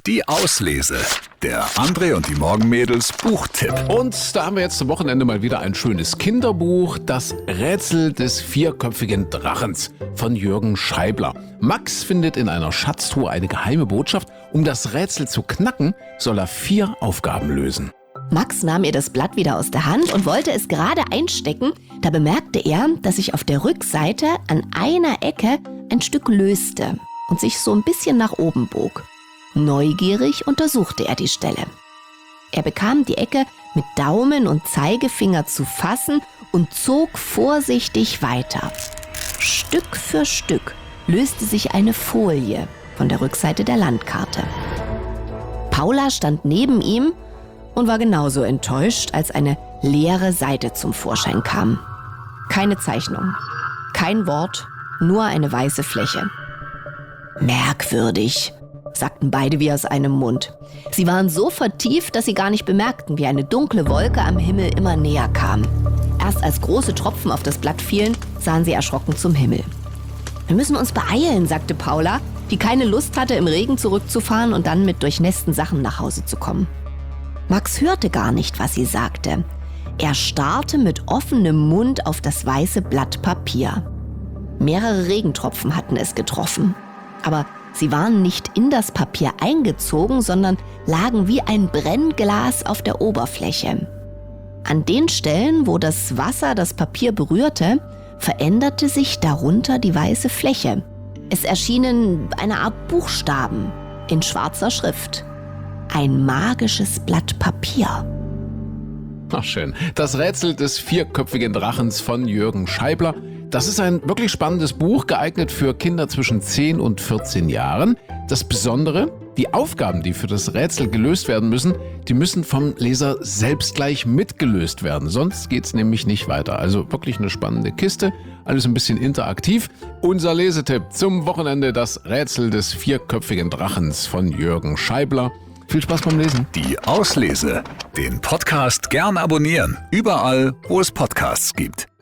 Die Auslese. Der André und die Morgenmädels Buchtipp. Und da haben wir jetzt zum Wochenende mal wieder ein schönes Kinderbuch. Das Rätsel des vierköpfigen Drachens von Jürgen Scheibler. Max findet in einer Schatztruhe eine geheime Botschaft. Um das Rätsel zu knacken, soll er 4 Aufgaben lösen. Max nahm ihr das Blatt wieder aus der Hand und wollte es gerade einstecken. Da bemerkte er, dass sich auf der Rückseite an einer Ecke ein Stück löste und sich so ein bisschen nach oben bog. Neugierig untersuchte er die Stelle. Er bekam die Ecke mit Daumen und Zeigefinger zu fassen und zog vorsichtig weiter. Stück für Stück löste sich eine Folie von der Rückseite der Landkarte. Paula stand neben ihm und war genauso enttäuscht, als eine leere Seite zum Vorschein kam. Keine Zeichnung, kein Wort, nur eine weiße Fläche. Merkwürdig, sagten beide wie aus einem Mund. Sie waren so vertieft, dass sie gar nicht bemerkten, wie eine dunkle Wolke am Himmel immer näher kam. Erst als große Tropfen auf das Blatt fielen, sahen sie erschrocken zum Himmel. Wir müssen uns beeilen, sagte Paula, die keine Lust hatte, im Regen zurückzufahren und dann mit durchnässten Sachen nach Hause zu kommen. Max hörte gar nicht, was sie sagte. Er starrte mit offenem Mund auf das weiße Blatt Papier. Mehrere Regentropfen hatten es getroffen. Aber sie waren nicht in das Papier eingezogen, sondern lagen wie ein Brennglas auf der Oberfläche. An den Stellen, wo das Wasser das Papier berührte, veränderte sich darunter die weiße Fläche. Es erschienen eine Art Buchstaben in schwarzer Schrift. Ein magisches Blatt Papier. Ach schön. Das Rätsel des vierköpfigen Drachens von Jürgen Scheibler. Das ist ein wirklich spannendes Buch, geeignet für Kinder zwischen 10 und 14 Jahren. Das Besondere, die Aufgaben, die für das Rätsel gelöst werden müssen, die müssen vom Leser selbst gleich mitgelöst werden. Sonst geht's nämlich nicht weiter. Also wirklich eine spannende Kiste, alles ein bisschen interaktiv. Unser Lesetipp zum Wochenende, das Rätsel des vierköpfigen Drachens von Jürgen Scheibler. Viel Spaß beim Lesen. Die Auslese. Den Podcast gern abonnieren. Überall, wo es Podcasts gibt.